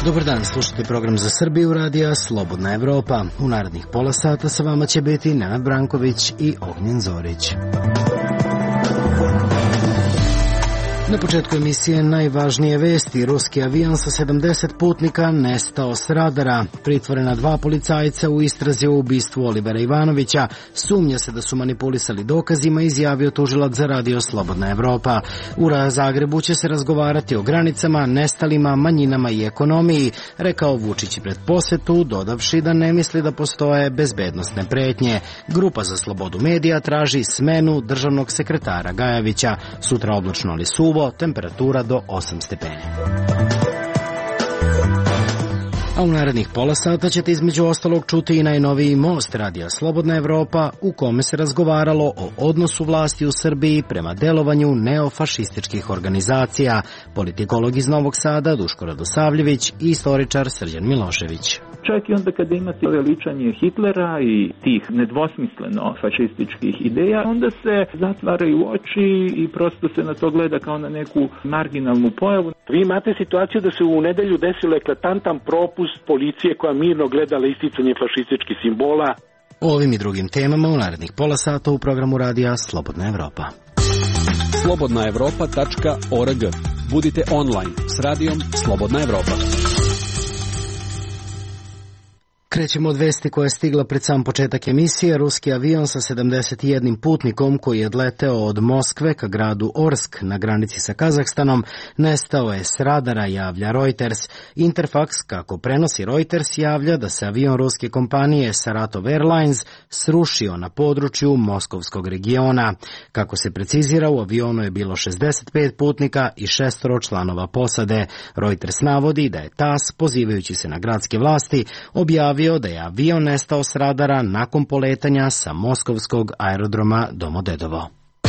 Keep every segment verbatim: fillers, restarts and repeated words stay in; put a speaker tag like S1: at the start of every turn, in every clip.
S1: Dobar dan, slušajte program za Srbiju radija Slobodna Evropa. U narednih pola sata sa vama će biti Nenad Branković i Ognjen Zorić. Na početku emisije najvažnije vesti. Ruski avion sa sedamdeset putnika nestao s radara. Pritvorena dva policajca u istrazi o ubistvu Olivera Ivanovića. Sumnja se da su manipulisali dokazima, izjavio tužilac za radio Slobodna Evropa. U Zagrebu će se razgovarati o granicama, nestalima, manjinama i ekonomiji, rekao Vučić pred posetu, dodavši da ne misli da postoje bezbednosne pretnje. Grupa za slobodu medija traži smenu državnog sekretara Gajevića. Sutra oblačno ali suvo, temperatura do osam stepeni. A u narednih pola sata ćete između ostalog čuti i najnoviji most radija Slobodna Evropa, u kome se razgovaralo o odnosu vlasti u Srbiji prema delovanju neofašističkih organizacija. Politikolog iz Novog Sada Duško Radosavljević i istoričar Srđan Milošević.
S2: Čak i onda kada imate veličanje Hitlera i tih nedvosmisleno fašističkih ideja, onda se zatvaraju oči i prosto se na to gleda kao na neku marginalnu pojavu.
S3: Vi imate situaciju da se u nedelju desilo eklatantan propust policije koja mirno gledala isticanje fašističkih simbola.
S1: O ovim i drugim temama u narednih pola sata u programu radija Slobodna Evropa.
S4: slobodna evropa tačka org. Budite online s radijom Slobodna Evropa.
S1: Krećemo od vesti koja je stigla pred sam početak emisije. Ruski avion sa sedamdeset jednim putnikom koji je odleteo od Moskve ka gradu Orsk na granici sa Kazahstanom nestao je s radara, javlja Reuters. Interfax, kako prenosi Reuters, javlja da se avion ruske kompanije Saratov Airlines srušio na području moskovskog regiona. Kako se precizira, u avionu je bilo šezdeset pet putnika i šestoro članova posade. Reuters navodi da je T A S, pozivajući se na gradske vlasti, objavio da je avion nestao s radara nakon poletanja sa moskovskog aerodroma Domodedovo.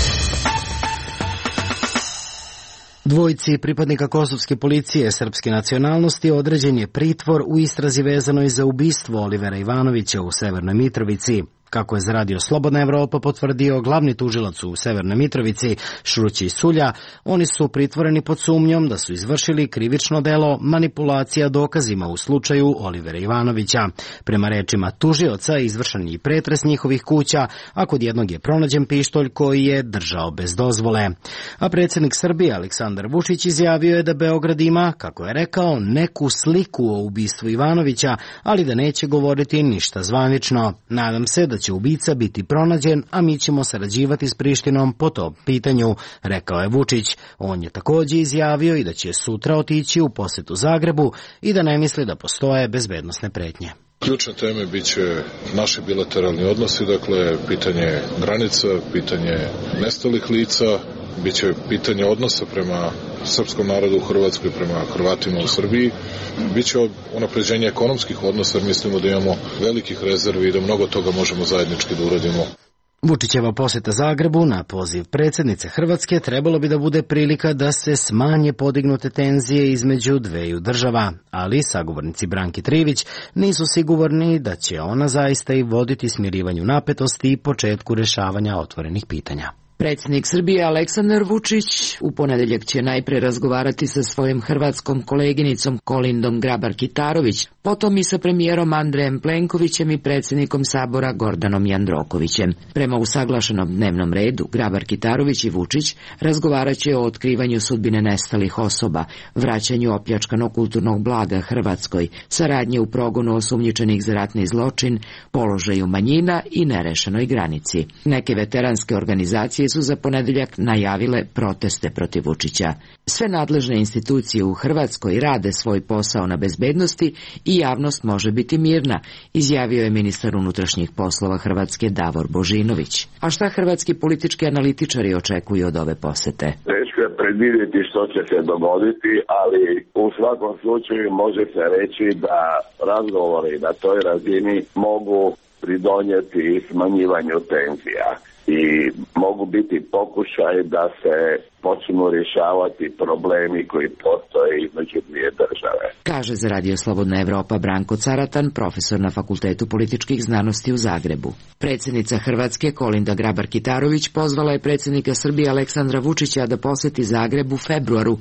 S1: Dvojici pripadnika kosovske policije srpske nacionalnosti određen je pritvor u istrazi vezanoj za ubistvo Olivera Ivanovića u Severnoj Mitrovici. Kako je za radio Slobodna Evropa potvrdio glavni tužilac u Severnoj Mitrovici Šrućij Sulja, oni su pritvoreni pod sumnjom da su izvršili krivično delo manipulacija dokazima u slučaju Olivera Ivanovića. Prema rečima tužioca izvršen je i pretres njihovih kuća, a kod jednog je pronađen pištolj koji je držao bez dozvole. A predsjednik Srbije Aleksandar Vučić izjavio je da Beograd ima, kako je rekao, neku sliku o ubistvu Ivanovića, ali da neće govoriti ništa zvanično. Nadam se da će ubica biti pronađen, a mi ćemo sarađivati s Prištinom po tom pitanju, rekao je Vučić. On je također izjavio i da će sutra otići u posetu Zagrebu i da ne misli da postoje bezbednosne pretnje.
S5: Ključne teme bit će naši bilateralni odnosi, dakle pitanje granica, pitanje nestalih lica, bit će pitanje odnosa prema srpskom narodu u Hrvatskoj, prema Hrvatima u Srbiji, bit će unapređenje ekonomskih odnosa, jer mislimo da imamo velikih rezervi i da mnogo toga možemo zajednički da uradimo.
S1: Vučićeva poseta Zagrebu na poziv predsjednice Hrvatske trebalo bi da bude prilika da se smanje podignute tenzije između dveju država, ali sagovornici Branki Trivić nisu sigurni da će ona zaista i voditi smirivanju napetosti i početku rješavanja otvorenih pitanja.
S6: Predsjednik Srbije Aleksandar Vučić u ponedeljak će najpre razgovarati sa svojim hrvatskom koleginicom Kolindom Grabar-Kitarović, potom i sa premijerom Andrejem Plenkovićem i predsjednikom Sabora Gordanom Jandrokovićem. Prema usaglašenom dnevnom redu, Grabar-Kitarović i Vučić razgovarat će o otkrivanju sudbine nestalih osoba, vraćanju opljačkanog kulturnog blaga Hrvatskoj, saradnje u progonu osumnjičenih za ratni zločin, položaju manjina i nerešenoj granici. Neke veteranske organizacije su za ponedeljak najavile proteste protiv Vučića. Sve nadležne institucije u Hrvatskoj rade svoj posao na bezbednosti i javnost može biti mirna, izjavio je ministar unutrašnjih poslova Hrvatske Davor Božinović. A šta hrvatski politički analitičari očekuju od ove posete?
S7: Teško je predvidjeti što će se dogoditi, ali u svakom slučaju može se reći da razgovori na toj razini mogu pridonijeti smanjivanju tenzija i mogu biti pokušaj da se počnu rješavati problemi koji postoje između dvije države.
S6: Kaže za Radio Slobodna Evropa Branko Caratan, profesor na Fakultetu političkih znanosti u Zagrebu. Predsjednica Hrvatske Kolinda Grabar-Kitarović pozvala je predsjednika Srbije Aleksandra Vučića da posjeti Zagreb u februaru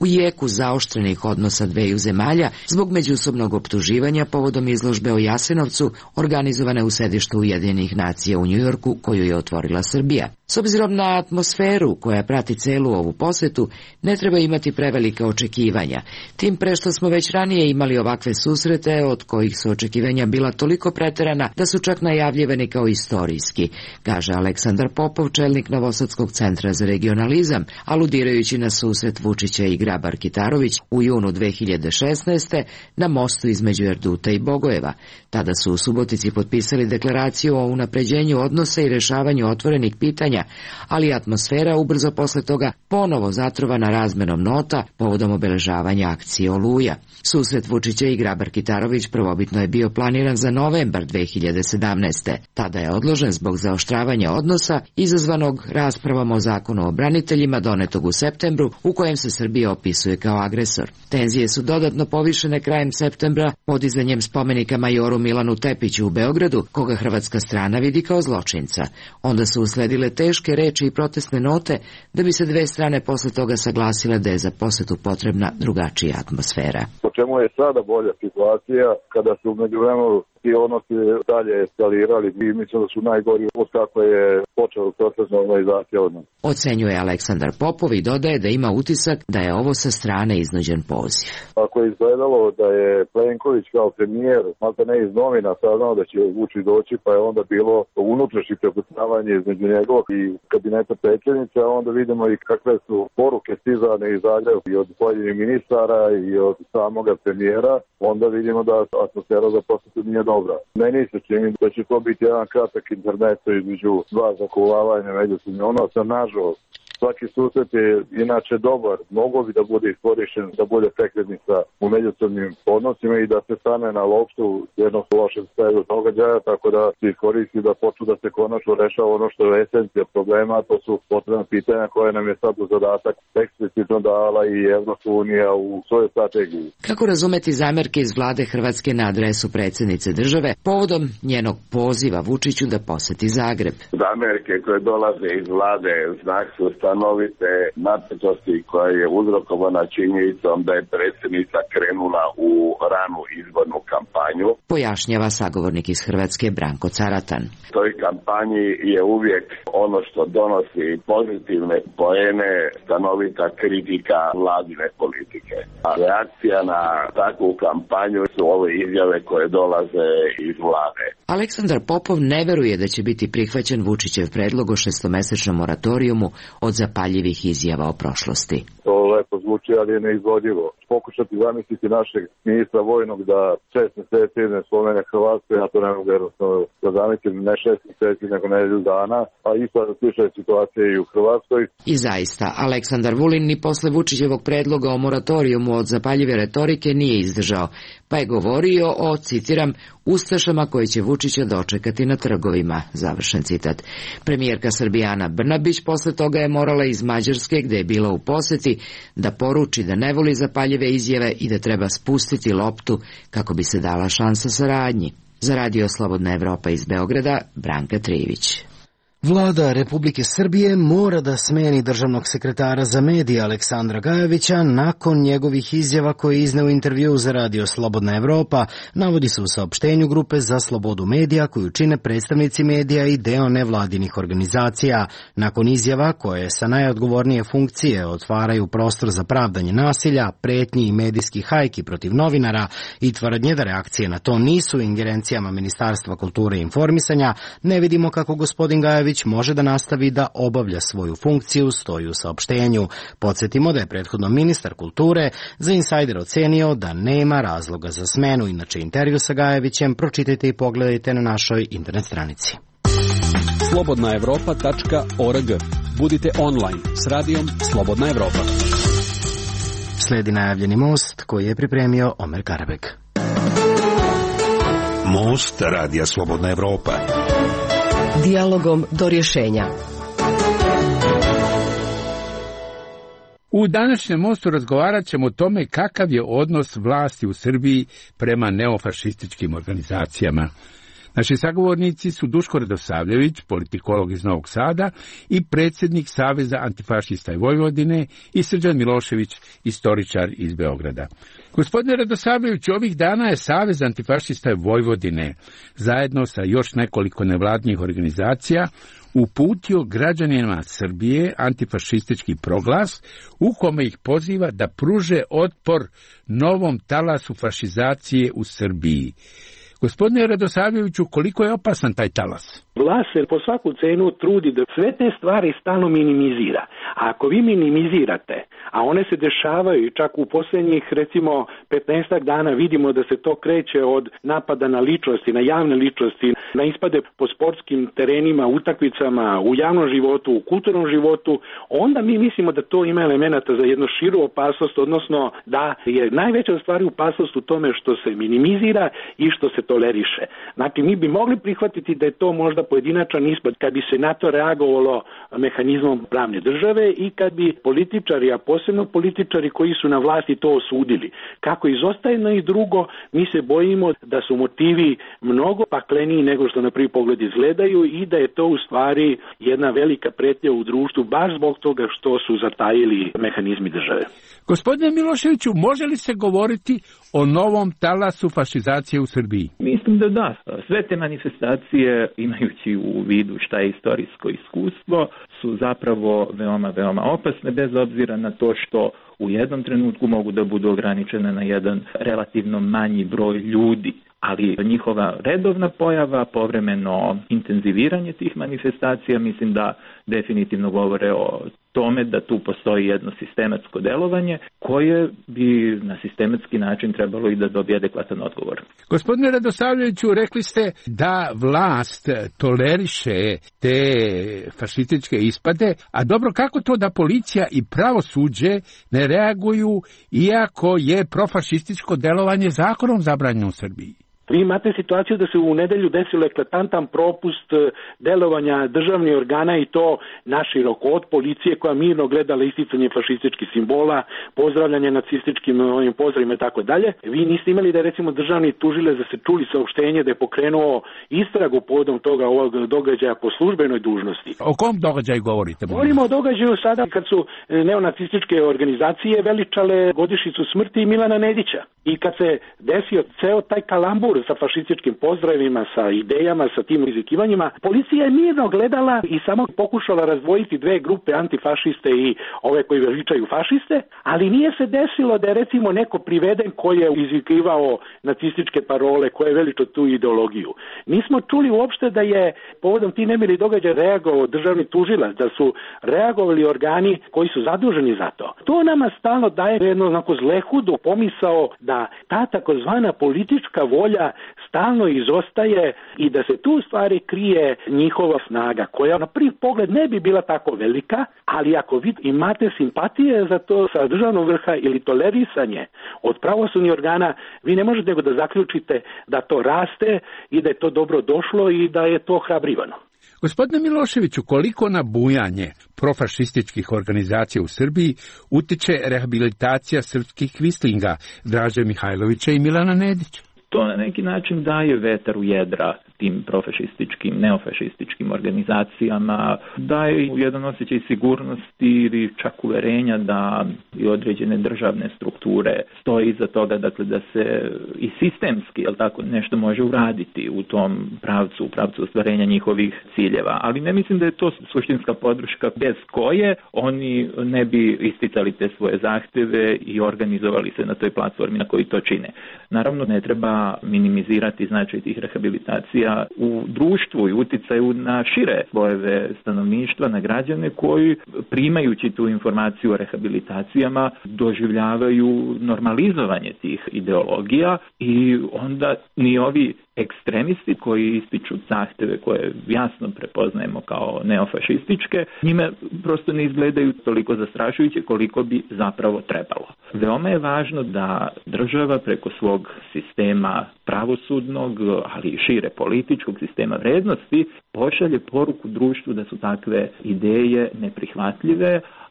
S6: u jeku zaoštrenih odnosa dveju zemalja zbog međusobnog optuživanja povodom izložbe o Jasenovcu organizovane u sedištu Ujedinjenih nacija u Njujorku koju je otvorila Srbija. S obzirom na atmosferu koja prati celu ovu posetu, ne treba imati prevelika očekivanja, tim pre što smo već ranije imali ovakve susrete od kojih su očekivanja bila toliko preterana da su čak najavljivani kao istorijski, kaže Aleksandar Popov, čelnik Novosadskog centra za regionalizam, aludirajući na susret Vučića i Grabar-Kitarović u junu dve hiljade šesnaeste. na mostu između Erduta i Bogojeva. Tada su u Subotici potpisali deklaraciju o unapređenju odnosa i rešavanju otvorenih pitanja, ali atmosfera ubrzo posle toga ponovo zatrovana razmenom nota povodom obeležavanja akcije Oluja. Susret Vučića i Grabar-Kitarović prvobitno je bio planiran za novembar dve hiljade sedamnaeste. Tada je odložen zbog zaoštravanja odnosa izazvanog raspravom o zakonu o braniteljima donetog u septembru, u kojem se Srbija opisuje kao agresor. Tenzije su dodatno povišene krajem septembra podizanjem spomenika majoru Milanu Tepiću u Beogradu, koga hrvatska strana vidi kao zločinca. Onda su usledile teške reči i protestne note da bi se dve strane posle toga saglasile da je za posetu potrebna drugačija atmosfera.
S8: Po čemu je sada bolja situacija kada su među vremenu ti odnosi dalje eskalirali i mislim da su najgori od kako je počelo proces normalizacije odnosa.
S6: Ocenjuje Aleksandar Popov i dodaje da ima utisak da je ovo sa strane iznuđen poziv.
S8: Ako je izgledalo da je Plenković kao premijer, malta ne iz novina, saznao da će Vučić doći, pa je onda bilo unutrašnje prepucavanje između njegovog i kabineta predsjednice, a onda vidimo i kakve su poruke stizane iz Zagreba i od pojedinih ministara i od samoga premijera, onda vidimo da atmosfera za posetu nije dobra. Meni se čini da će to biti jedan kratak internet između dva zakulavanja međusobnih odnosa. Nažalost, svaki susret je inače dobar, mogo bi da bude iskorišten, da bude prekretnica u međusobnim odnosima i da se stane na loptu jednog lošeg stavu događaja, tako da se iskoristi da počnu da se konačno rešava ono što je esencija problema, a to su potrebna pitanja koje nam je sad u zadatak eksplicitno dala i Evropska unija u svojoj strategiji.
S6: Kako razumeti zamerke iz vlade Hrvatske na adresu predsjednice države povodom njenog poziva Vučiću da poseti Zagreb?
S7: Zamerke koje dolaze iz vlade znak su stanovite napetosti koja je uzrokovana činjenicom da je predsjednica krenula u ranu izbornu kampanju.
S6: Pojašnjava sagovornik iz Hrvatske Branko Caratan.
S7: Toj kampanji je uvijek ono što donosi pozitivne poene, stanovita kritika vladine politike. A reakcija na takvu kampanju su ove izjave koje dolaze iz vlade.
S6: Aleksandar Popov ne veruje da će biti prihvaćen Vučićev predlog o šestomesečnom moratorijumu od zapaljivih izjava o prošlosti.
S8: To lepo zvuči, ali je neizvodljivo. Pokušati zamisliti našeg ministra vojnog da šest meseci ne spomene Hrvatsku, ja to ne mogu jednostavno da zamislim, ne šest meseci nego nedelju dana, a isto da slična situacija i u Hrvatskoj.
S6: I zaista, Aleksandar Vulin ni posle Vučićevog predloga o moratorijumu od zapaljive retorike nije izdržao, pa je govorio o, citiram, ustašama koje će Vučića dočekati na trgovima, završen citat. Premijerka Srbije Ana Brnabić posle toga je morala iz Mađarske, gde je bila u poseti, da poruči da ne voli zapaljive izjave i da treba spustiti loptu kako bi se dala šansa saradnji. Za Radio Slobodna Evropa iz Beograda, Branka Trivić.
S1: Vlada Republike Srbije mora da smeni državnog sekretara za medije Aleksandra Gajovića nakon njegovih izjava koje je izneo u intervju za Radio Slobodna Evropa, navodi se u saopštenju Grupe za slobodu medija koju čine predstavnici medija i deo nevladinih organizacija. Nakon izjava koje sa najodgovornije funkcije otvaraju prostor za pravdanje nasilja, pretnji i medijskih hajki protiv novinara i tvrdnje da reakcije na to nisu u ingerencijama Ministarstva kulture i informisanja, ne vidimo kako gospodin Gajović može da nastavi da obavlja svoju funkciju, stoji u saopštenju. Podsjetimo da je prethodno ministar kulture za Insider ocenio da nema razloga za smenu. Inače, intervju sa Gajevićem pročitajte i pogledajte na našoj internet stranici.
S4: slobodna evropa tačka org. Budite online s radijom Slobodna Evropa.
S1: Sledi najavljeni most koji je pripremio Omer Karabek.
S9: Most Radija Slobodna Evropa.
S10: Dijalogom do rješenja.
S11: U današnjem mostu razgovarat ćemo o tome kakav je odnos vlasti u Srbiji prema neofašističkim organizacijama. Naši sagovornici su Duško Radosavljević, politikolog iz Novog Sada i predsjednik Saveza antifašista i Vojvodine i Srđan Milošević, istoričar iz Beograda. Gospodine Radosavljević, ovih dana je Savez antifašista i Vojvodine zajedno sa još nekoliko nevladnih organizacija uputio građanima Srbije antifašistički proglas u kome ih poziva da pruže otpor novom talasu fašizacije u Srbiji. Gospodine Radosavljeviću, koliko je opasan taj talas?
S3: Vlast se po svaku cenu trudi da sve te stvari stalno minimizira. A ako vi minimizirate, a one se dešavaju čak u posljednjih recimo petnaestak dana vidimo da se to kreće od napada na ličnosti, na javne ličnosti, na ispade po sportskim terenima, utakmicama, u javnom životu, u kulturnom životu, onda mi mislimo da to ima elemenata za jednu širu opasnost, odnosno da je najveća stvar opasnost u tome što se minimizira i što se toleriše. Znači mi bi mogli prihvatiti da je to možda pojedinačan ispad kad bi se na to reagovalo mehanizmom pravne države i kad bi političari, a posebno političari koji su na vlasti to osudili. Kako izostaje na i drugo, mi se bojimo da su motivi mnogo pakleniji nego što na prvi pogled izgledaju i da je to u stvari jedna velika pretnja u društvu baš zbog toga što su zatajili mehanizmi države.
S11: Gospodine Miloševiću, može li se govoriti o novom talasu fašizacije u Srbiji?
S2: Mislim da da. Sve te manifestacije, imajući u vidu šta je istorijsko iskustvo, su zapravo veoma, veoma opasne, bez obzira na to što u jednom trenutku mogu da budu ograničene na jedan relativno manji broj ljudi. Ali njihova redovna pojava, povremeno intenziviranje tih manifestacija, mislim da definitivno govore o tome da tu postoji jedno sistematsko delovanje koje bi na sistematski način trebalo i da dobije adekvatan odgovor.
S11: Gospodine Radosavljeviću, rekli ste da vlast toleriše te fašističke ispade, a dobro, kako to da policija i pravosuđe ne reaguju iako je profašističko delovanje zakonom zabranjeno u Srbiji?
S3: Vi imate situaciju da se u nedelju desilo eklatantan propust delovanja državnih organa i to naširoko od policije koja mirno gledala isticanje fašističkih simbola, pozdravljanje nacističkim ovim pozdravima i tako dalje. Vi niste imali da je recimo državni tužilac da se čuli saopštenje da je pokrenuo istragu povodom toga ovog događaja po službenoj dužnosti.
S11: O kom događaju govorite?
S3: Govorimo o događaju sada kad su neonacističke organizacije veličale godišnjicu smrti Milana Nedića i kad se desio ceo taj kalambur sa fašističkim pozdravima, sa idejama, sa tim izikivanjima, policija je mirno gledala i samo pokušala razdvojiti dve grupe antifašiste i ove koji veličaju fašiste, ali nije se desilo da je recimo neko priveden koji je izikivao nacističke parole, koje je veličao tu ideologiju. Nismo čuli uopšte da je povodom ti nemili događaja reagovao državni tužilac, da su reagovali organi koji su zaduženi za to. To nama stalno daje jedno onako zlehudu pomisao da ta takozvana politička volja stalno izostaje i da se tu stvari krije njihova snaga, koja na prvi pogled ne bi bila tako velika, ali ako vi imate simpatije za to sa državnog vrha ili tolerisanje od pravosudnih organa, vi ne možete nego da zaključite da to raste i da je to dobro došlo i da je to hrabrivano.
S11: Gospodine Miloševiću, koliko na bujanje profašističkih organizacija u Srbiji utiče rehabilitacija srpskih kvislinga Draže Mihajlovića i Milana Nedića?
S2: To na neki način daje vetar u jedra tim profašističkim, neofašističkim organizacijama, daje jedan osjećaj sigurnosti ili čak uverenja da i određene državne strukture stoje iza toga, dakle da se i sistemski, jel tako, nešto može uraditi u tom pravcu, u pravcu ostvarenja njihovih ciljeva. Ali ne mislim da je to suštinska podrška bez koje oni ne bi isticali te svoje zahtjeve i organizovali se na toj platformi na kojoj to čine. Naravno, ne treba minimizirati značaj tih rehabilitacija u društvu i uticaju na šire slojeve stanovništva, na građane koji primajući tu informaciju o rehabilitacijama doživljavaju normalizovanje tih ideologija i onda ni ovi ekstremisti koji ističu zahtjeve koje jasno prepoznajemo kao neofašističke, njime prosto ne izgledaju toliko zastrašujuće koliko bi zapravo trebalo. Veoma je važno da država preko svog sistema pravosudnog, ali i šire političkog sistema vrednosti pošalje poruku društvu da su takve ideje neprihvatljive,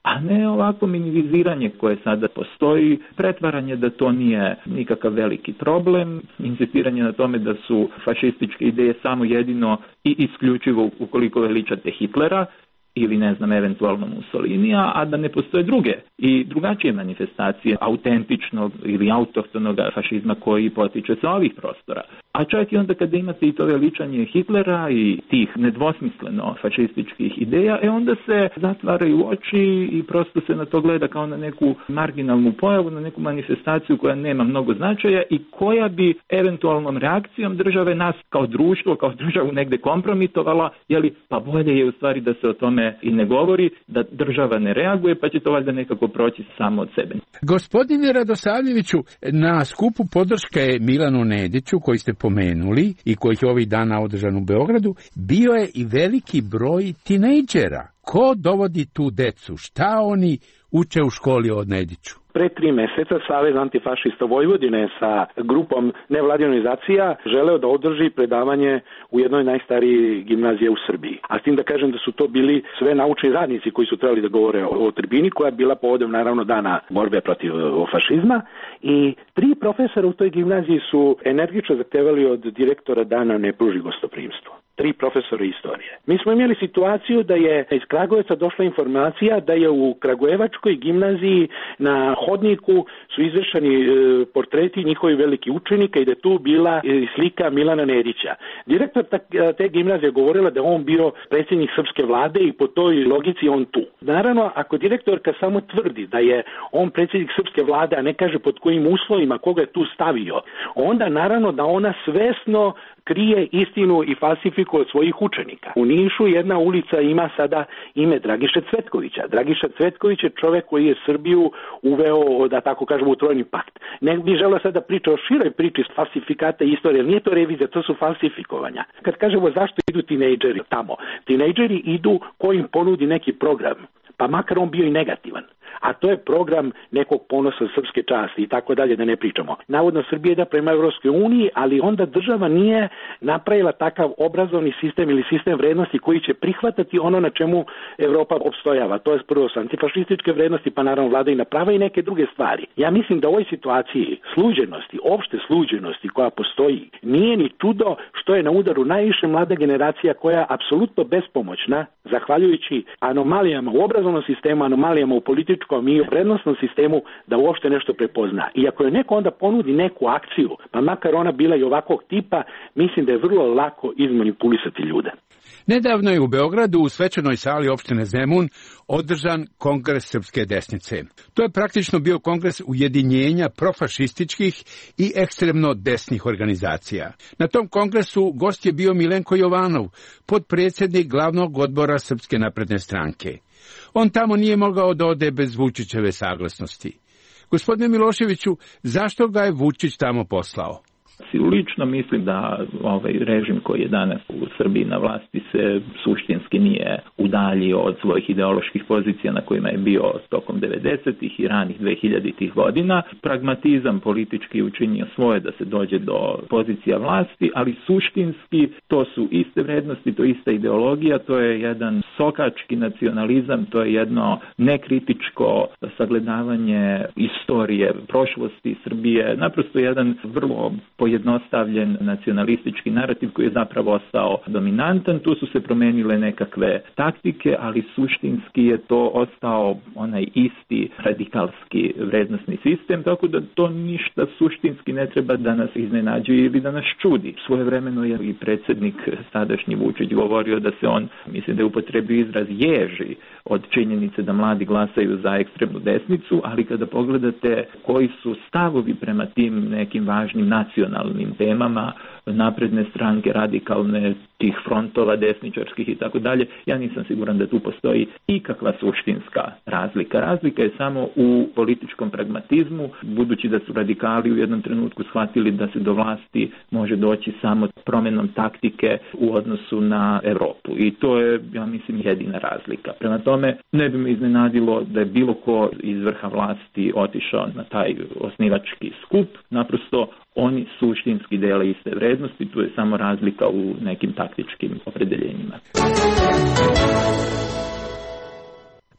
S2: a ne ovako minimiziranje koje sada postoji, pretvaranje da to nije nikakav veliki problem, insistiranje na tome da su fašističke ideje samo jedino i isključivo ukoliko veličate Hitlera, ili ne znam, eventualno Mussolinija, a da ne postoje druge i drugačije manifestacije autentičnog ili autohtonog fašizma koji potiče sa ovih prostora. A čak i onda kada imate i to veličanje Hitlera i tih nedvosmisleno fašističkih ideja, e onda se zatvaraju oči i prosto se na to gleda kao na neku marginalnu pojavu, na neku manifestaciju koja nema mnogo značaja i koja bi eventualnom reakcijom države nas kao društvo, kao državu negde kompromitovala, jeli, pa bolje je u stvari da se o tome i ne govori, da država ne reaguje, pa će to valjda nekako proći samo od sebe.
S11: Gospodine Radosavljeviću, na skupu podrške Milanu Nediću, koji ste pomenuli i koji je ovih dana održan u Beogradu, bio je i veliki broj tinejdžera. Ko dovodi tu decu? Šta oni uče u školi od Nediću?
S3: Pre tri meseca Savez antifašista Vojvodine sa grupom nevladine organizacija želeo da održi predavanje u jednoj najstarijih gimnazije u Srbiji. A s tim da kažem da su to bili sve naučni radnici koji su trebali da govore o, o tribini, koja je bila povodom naravno dana borbe protiv o, fašizma. I tri profesora u toj gimnaziji su energično zahtevali od direktora dana ne pruži gostoprimstvo. Tri profesora istorije. Mi smo imali situaciju da je iz Kragujevca došla informacija da je u Kragujevačkoj gimnaziji na hodniku su izvršeni e, portreti njihovi veliki učenika i da je tu bila e, slika Milana Nedića. Direktor ta, te gimnazije govorila da on bio predsjednik srpske vlade i po toj logici on tu. Naravno, ako direktorka samo tvrdi da je on predsjednik srpske vlade, a ne kaže pod kojim uslovima, koga je tu stavio, onda naravno da ona svesno krije istinu i falsifikuje od svojih učenika. U Nišu jedna ulica ima sada ime Dragiše Cvetkovića. Dragiša Cvetković je čovjek koji je Srbiju uveo, da tako kažemo, u trojni pakt. Ne bih želeo sada da priča o široj priči falsifikata istorije, jer nije to revizija, to su falsifikovanja. Kad kažemo zašto idu tinejdžeri tamo, tinejdžeri idu ko im ponudi neki program, pa makar on bio i negativan. A to je program nekog ponosa srpske časti i tako dalje, da ne pričamo. Navodno Srbija ide prema Evropskoj uniji, ali onda država nije napravila takav obrazovni sistem ili sistem vrednosti koji će prihvatati ono na čemu Evropa opstojava. To je prvo su antifašističke vrednosti, pa naravno vladavina prava i neke druge stvari. Ja mislim da u ovoj situaciji sluđenosti, opšte sluđenosti koja postoji, nije ni čudo što je na udaru najviše mlada generacija koja je apsolutno bespomoćna, zahvaljujući anomalijama u obrazovnom sistemu, anomalijama u političkom i u vrednostnom sistemu, da uopšte nešto prepozna. I ako je neko onda ponudi neku akciju, pa makar ona bila i ovakvog tipa, mislim da je vrlo lako izmanipulisati ljude.
S11: Nedavno je u Beogradu u svečanoj sali opštine Zemun održan kongres srpske desnice. To je praktično bio kongres ujedinjenja profašističkih i ekstremno desnih organizacija. Na tom kongresu gost je bio Milenko Jovanov, potpredsjednik glavnog odbora Srpske napredne stranke. On tamo nije mogao da ode bez Vučićeve saglasnosti. Gospodine Miloševiću, zašto ga je Vučić tamo poslao?
S2: Lično mislim da ovaj režim koji je danas u Srbiji na vlasti se suštinski nije udaljio od svojih ideoloških pozicija na kojima je bio tokom devedesetih i ranih dvehiljaditih godina. Pragmatizam politički učinio svoje da se dođe do pozicija vlasti, ali suštinski to su iste vrednosti, to je ista ideologija, to je jedan sokački nacionalizam, to je jedno nekritičko sagledavanje istorije, prošlosti Srbije, naprosto jedan vrlo pojednostavljen nacionalistički narativ koji je zapravo ostao dominantan. Tu su se promenile nekakve taktike, ali suštinski je to ostao onaj isti radikalski vrednosni sistem, tako da to ništa suštinski ne treba da nas iznenađuje ili da nas čudi. Svojevremeno je i predsjednik sadašnji Vučić govorio da se on, mislim da je upotrebio izraz, ježi od činjenice da mladi glasaju za ekstremnu desnicu, ali kada pogledate koji su stavovi prema tim nekim važnim nacionalnim temama, napredne stranke, radikalne, tih frontova desničarskih i tako dalje, ja nisam siguran da tu postoji ikakva suštinska razlika. Razlika je samo u političkom pragmatizmu, budući da su radikali u jednom trenutku shvatili da se do vlasti može doći samo promjenom taktike u odnosu na Europu. I to je, ja mislim, jedina razlika. Prema tome, ne bi me iznenadilo da je bilo ko iz vrha vlasti otišao na taj osnivački skup. Naprosto oni suštinski dele iste vrednosti, tu je samo razlika u nekim taktičkim opredeljenjima.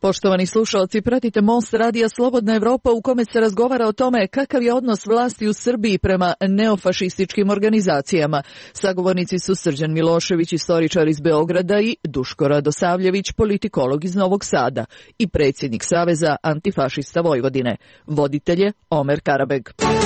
S12: Poštovani slušalci, pratite Most radija Slobodna Evropa u kome se razgovara o tome kakav je odnos vlasti u Srbiji prema neofašističkim organizacijama. Sagovornici su Srđan Milošević, istoričar iz Beograda, i Duško Radosavljević, politikolog iz Novog Sada i predsjednik Saveza antifašista Vojvodine. Voditelj je Omer Karabeg.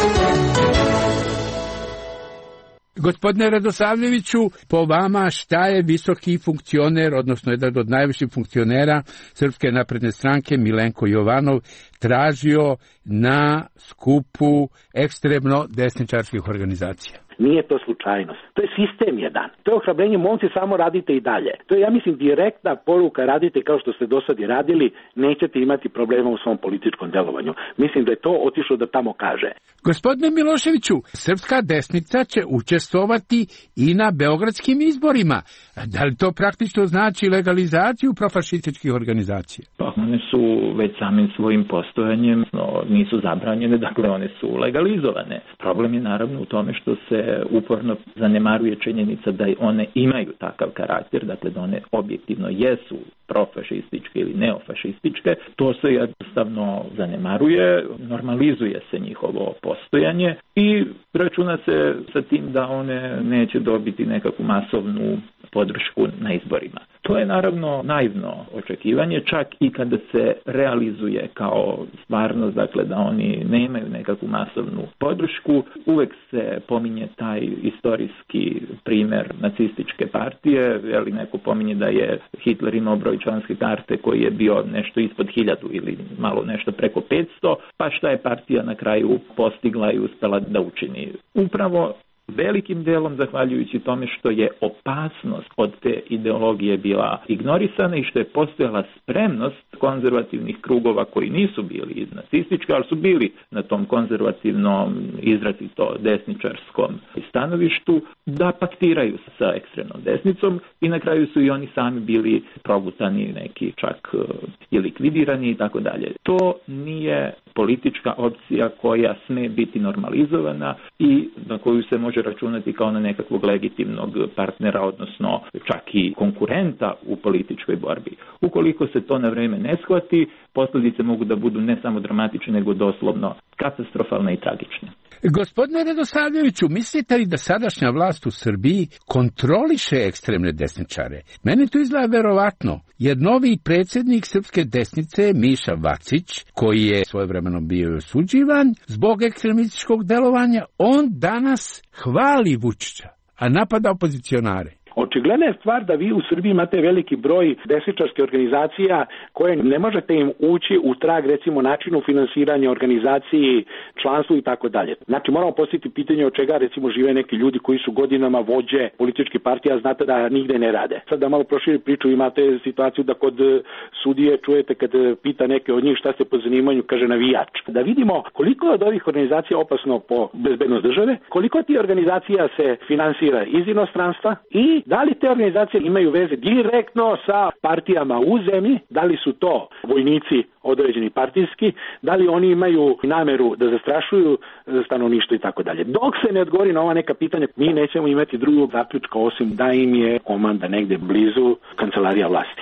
S11: Gospodine Radosavljeviću, po vama šta je visoki funkcioner, odnosno jedan od najviših funkcionera Srpske napredne stranke, Milenko Jovanov, tražio na skupu ekstremno desničarskih organizacija?
S3: Nije to slučajnost. To je sistem jedan. To je ohrabrenje, momci, samo radite i dalje. To je, ja mislim, direktna poruka, radite kao što ste do sad i radili, nećete imati problema u svom političkom delovanju. Mislim da je to otišlo da tamo kaže.
S11: Gospodine Miloševiću, srpska desnica će učestvovati i na beogradskim izborima. Da li to praktično znači legalizaciju profašističkih organizacija?
S2: Pa one su već samim svojim postojanjem, no, nisu zabranjene, dakle one su legalizovane. Problem je naravno u tome što se uporno zanemaruje činjenica da one imaju takav karakter, dakle da one objektivno jesu profašističke ili neofašističke. To se jednostavno zanemaruje, normalizuje se njihovo postojanje i računa se sa tim da one neće dobiti nekakvu masovnu podršku na izborima. To je naravno naivno očekivanje, čak i kada se realizuje kao stvarnost, dakle da oni nemaju nekakvu masovnu podršku. Uvek se pominje taj istorijski primjer nacističke partije, ali neko pominje da je Hitler imao broj članske karte koji je bio nešto ispod hiljadu ili malo nešto preko petsto, pa šta je partija na kraju postigla i uspela da učini? Upravo velikim delom zahvaljujući tome što je opasnost od te ideologije bila ignorisana i što je postojala spremnost konzervativnih krugova koji nisu bili iz nacističke, ali su bili na tom konzervativnom, izrazito desničarskom stanovištu, da paktiraju sa ekstremnom desnicom i na kraju su i oni sami bili progutani, neki čak i likvidirani i tako dalje. To nije politička opcija koja sme biti normalizovana i na koju se može računati kao na nekakvog legitimnog partnera, odnosno čak i konkurenta u političkoj borbi. Ukoliko se to na vreme ne shvati, posljedice mogu da budu ne samo dramatične, nego doslovno katastrofalne i tragične.
S11: Gospodine Radosavljeviću, mislite li da sadašnja vlast u Srbiji kontroliše ekstremne desničare? Meni to izgleda verovatno, jer novi predsjednik srpske desnice, Miša Vacić, koji je svojevremeno bio osuđivan zbog ekstremističkog delovanja, on danas hvali Vučića, a napada opozicionare.
S3: Očigledna je stvar da vi u Srbiji imate veliki broj desničarskih organizacija koje ne možete im ući u trag, recimo, načinu finansiranja organizaciji, članstvu i tako dalje. Znači, moramo postaviti pitanje od čega, recimo, žive neki ljudi koji su godinama vođe političkih partija, znate da nigde ne rade. Sad da malo proširi priču, imate situaciju da kod sudije čujete kad pita neke od njih šta ste po zanimanju, kaže navijač. Da vidimo koliko od ovih organizacija opasno po bezbednost države, koliko ti organizacija se finansira iz inostranstva i da li te organizacije imaju veze direktno sa partijama u zemlji, da li su to vojnici određeni partijski, da li oni imaju nameru da zastrašuju stanovništvo i tako dalje. Dok se ne odgovori na ova neka pitanja, mi nećemo imati drugog zaključka osim da im je komanda negde blizu kancelarija vlasti.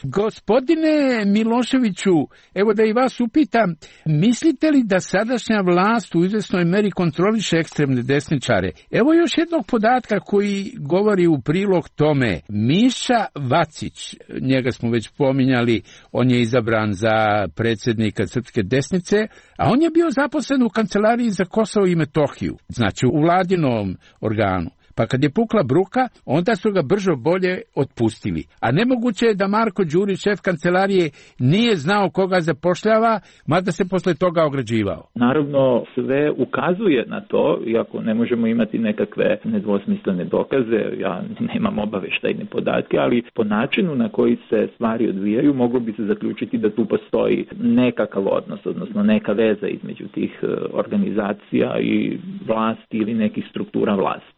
S11: Gospodine Miloševiću, evo da i vas upitam, mislite li da sadašnja vlast u izvesnoj meri kontroliše ekstremne desničare? Evo još jednog podatka koji govori u prilog tome. Miša Vacić, njega smo već pominjali, on je izabran za predsjednika srpske desnice, a on je bio zaposlen u kancelariji za Kosovo i Metohiju, znači u vladinom organu. Pa kad je pukla bruka, onda su ga brzo bolje otpustili. A nemoguće je da Marko Đurić, šef kancelarije, nije znao koga zapošljava, mada se posle toga ograđivao.
S2: Naravno, sve ukazuje na to, iako ne možemo imati nekakve nedvosmislene dokaze, ja nemam obaveštajne podatke, ali po načinu na koji se stvari odvijaju, moglo bi se zaključiti da tu postoji nekakav odnos, odnosno neka veza između tih organizacija i vlasti ili nekih struktura vlasti.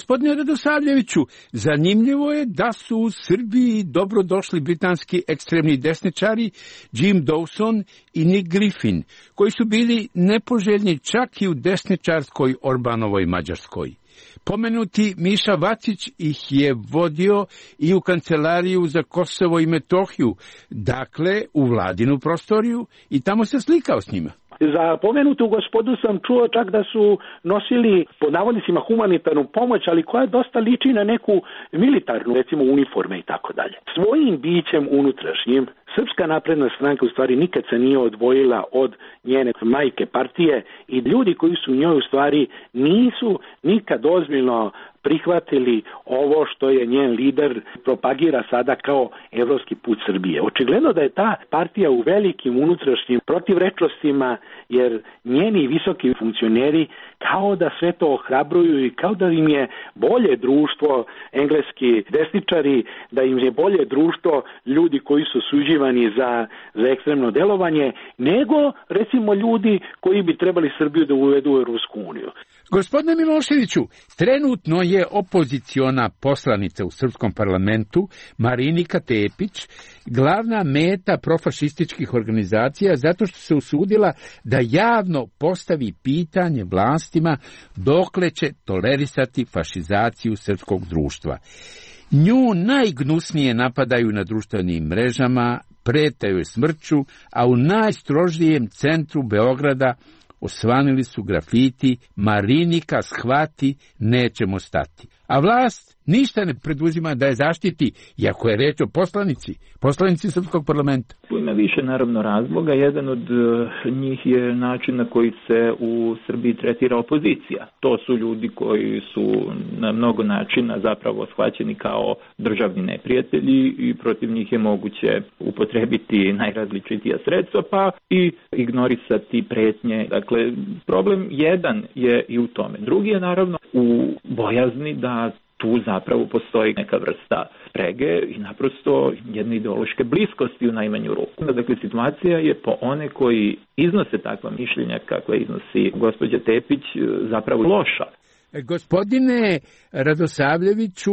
S11: Gospodine Radosavljeviću, zanimljivo je da su u Srbiji dobro došli britanski ekstremni desničari Jim Dawson i Nick Griffin, koji su bili nepoželjni čak i u desničarskoj Orbanovoj Mađarskoj. Pomenuti Miša Vacić ih je vodio i u kancelariju za Kosovo i Metohiju, dakle u vladinu prostoriju, i tamo se slikao s njima.
S3: Za pomenutu gospodu sam čuo čak da su nosili pod navodnicima humanitarnu pomoć, ali koja dosta liči na neku militarnu, recimo uniforme i tako dalje. Svojim bićem unutrašnjim Srpska napredna stranka u stvari nikad se nije odvojila od njene majke partije i ljudi koji su u njoj u stvari nisu nikad ozbiljno prihvatili ovo što je njen lider propagira sada kao evropski put Srbije. Očigledno da je ta partija u velikim unutrašnjim protivrečnostima, jer njeni visoki funkcioneri kao da sve to ohrabruju i kao da im je bolje društvo, engleski desničari, da im je bolje društvo ljudi koji su suđivani za, za ekstremno delovanje, nego recimo ljudi koji bi trebali Srbiju da uvedu u Europsku uniju.
S11: Gospodine Miloševiću, trenutno je opoziciona poslanica u srpskom parlamentu Marinika Tepić glavna meta profašističkih organizacija zato što se usudila da javno postavi pitanje vlastima dokle će tolerisati fašizaciju srpskog društva. Nju najgnusnije napadaju na društvenim mrežama, pretaju je smrću, a u najstrožijem centru Beograda osvanili su grafiti Marinika shvati, nećemo stati. A vlast ništa ne preduzima da je zaštiti, iako je reč o poslanici, poslanici Srpskog parlamenta.
S2: Tu ima više naravno razloga. Jedan od njih je način na koji se u Srbiji tretira opozicija. To su ljudi koji su na mnogo načina zapravo shvaćeni kao državni neprijatelji i protiv njih je moguće upotrebiti najrazličitija sredstva, pa i ignorisati pretnje. Dakle, problem jedan je i u tome. Drugi je naravno u bojazni da tu zapravo postoji neka vrsta sprege i naprosto jedne ideološke bliskosti u najmanju ruku. Dakle, situacija je po one koji iznose takva mišljenja kakva iznosi gospođa Tepić zapravo loša.
S11: Gospodine Radosavljeviću,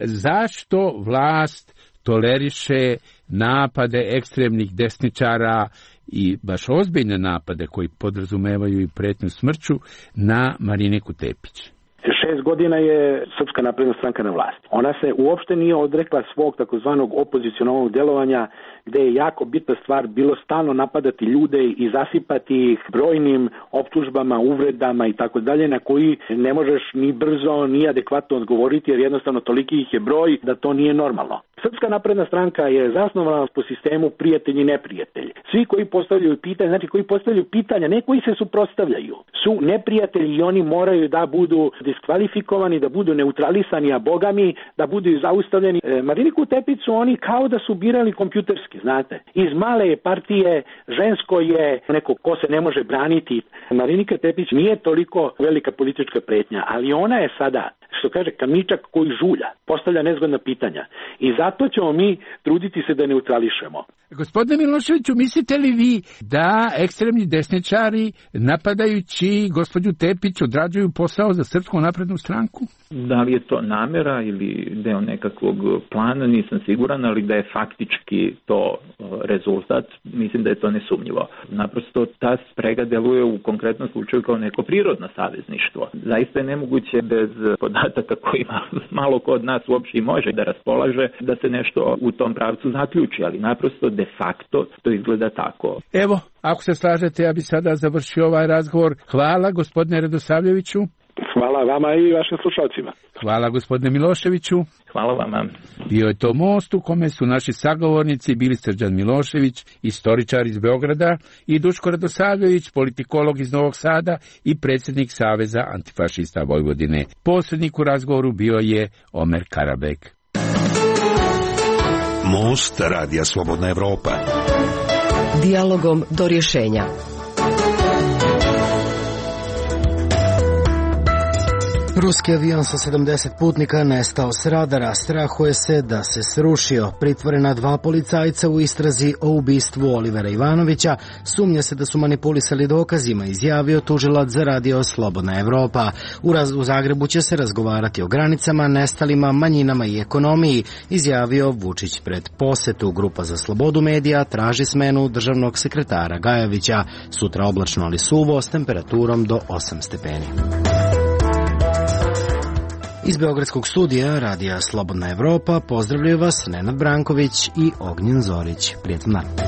S11: zašto vlast toleriše napade ekstremnih desničara i baš ozbiljne napade koji podrazumevaju i pretnju smrću na Mariniku Tepić?
S3: Šest godina je Srpska napredna stranka na vlasti. Ona se uopšte nije odrekla svog takozvanog opozicionalnog delovanja, gde je jako bitna stvar bilo stalno napadati ljude i zasipati ih brojnim optužbama, uvredama i tako dalje, na koji ne možeš ni brzo ni adekvatno odgovoriti, jer jednostavno toliki ih je broj da to nije normalno. Srpska napredna stranka je zasnovana po sistemu prijatelji i neprijatelji. Svi koji postavljaju pitanja, znači koji postavljaju pitanja, ne koji se suprotstavljaju, su neprijatelji i oni moraju da budu diskvalifikovani, da budu neutralisani, a bogami da budu zaustavljeni. E, Mariniku Tepić su oni kao da su birali kompjuterski, znate. Iz male partije žensko je neko ko se ne može braniti. Marinika Tepić nije toliko velika politička pretnja, ali ona je sada, što kaže, kamičak koji žulja, postavlja nezgodna pitanja. I zato ćemo mi truditi se da neutrališemo.
S11: Gospodine Miloševiću, mislite li vi da ekstremni desničari napadajući gospođu Tepić odrađuju posao za Srpsku naprednu stranku?
S2: Da li je to namera ili deo nekakvog plana, nisam siguran, ali da je faktički to rezultat, mislim da je to nesumnjivo. Naprosto ta sprega deluje u konkretnom slučaju kao neko prirodno savezništvo. Zaista je nemoguće bez podataka kojima malo ko od nas uopšte i može da raspolaže, da se nešto u tom pravcu zaključi, ali naprosto de facto to izgleda tako.
S11: Evo, ako se slažete, ja bi sada završio ovaj razgovor. Hvala, gospodine Radosavljeviću.
S3: Hvala vama i vašim slušalcima.
S11: Hvala, gospodine Miloševiću.
S2: Hvala vama.
S11: Bio je to most u kome su naši sagovornici bili Srđan Milošević, istoričar iz Beograda, i Duško Radosavljević, politikolog iz Novog Sada i predsjednik Saveza antifašista Vojvodine. Posrednik u razgovoru bio je Omer Karabek.
S9: Most Radija Slobodna Evropa.
S10: Dijalogom do rješenja.
S1: Ruski avion sa sedamdeset putnika nestao s radara, strahuje se da se srušio. Pritvorena dva policajca u istrazi o ubistvu Olivera Ivanovića, sumnja se da su manipulisali dokazima, izjavio tužilac za radio Slobodna Evropa. U, raz, u Zagrebu će se razgovarati o granicama, nestalima, manjinama i ekonomiji, izjavio Vučić pred posetu. Grupa za slobodu medija traži smenu državnog sekretara Gajovića. Sutra oblačno ali suvo s temperaturom do osam stepeni. Iz Beogradskog studija radija Slobodna Evropa pozdravljaju vas Nenad Branković i Ognjen Zorić. Prijetan dan.